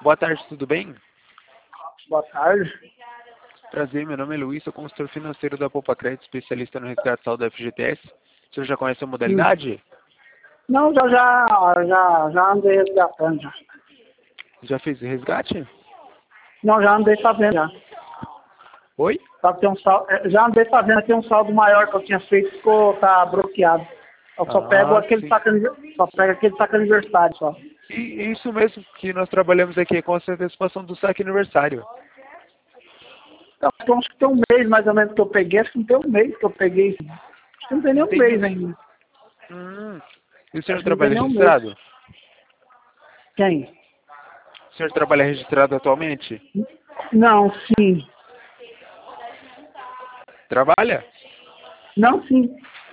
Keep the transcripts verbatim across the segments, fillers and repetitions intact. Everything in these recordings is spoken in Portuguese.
Boa tarde, tudo bem? Boa tarde. Prazer, meu nome é Luiz, sou consultor financeiro da Poupa Crédito, especialista no resgate saldo da F G T S. O senhor já conhece a modalidade? Não, já, já, já, já andei resgatando já. Já fez o resgate? Não, já andei fazendo já. Oi? Só que tem um saldo, é, já andei fazendo aqui um saldo maior que eu tinha feito, ficou, tá bloqueado. Eu só Ah, pego aquele sim. saco, aniver- só pego aquele saco aniversário só. E isso mesmo que nós trabalhamos aqui com a antecipação do saque aniversário. Então, acho que tem um mês mais ou menos que eu peguei, acho que não tem um mês que eu peguei. Acho que não tem nem um Entendi. mês ainda. Hum. E o senhor Acho que não tem trabalha nem um mês. registrado? Quem? O senhor trabalha registrado atualmente? Não, sim. Trabalha? Não, sim.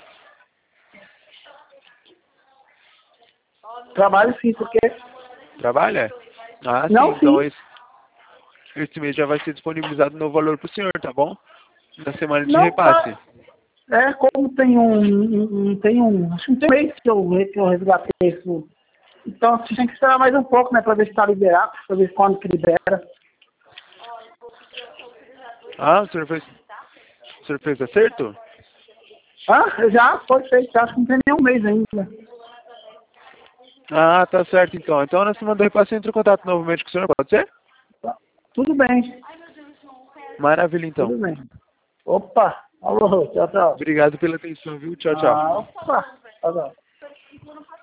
Trabalho sim, porque... Trabalha? Ah, sim. Não, Então sim. esse, esse mês já vai ser disponibilizado no valor para o senhor, tá bom? Na semana de Não, repasse. tá. É, como tem um, um, um- tem um, acho que não tem um mês que eu, que eu resgatei isso. Então, você tem que esperar mais um pouco, né, pra ver se tá liberado, pra ver quando que libera. Ah, o senhor fez, o senhor fez acerto? Ah, já foi feito, acho que não tem nem um mês ainda. Ah, tá certo então. Então na semana do repasse eu entro em contato novamente com o senhor, pode ser? Tá. Tudo bem, Maravilha então. tudo bem. Opa, alô, tchau, tchau. Obrigado pela atenção, viu? Tchau, tchau. Ah, opa, tchau, tchau.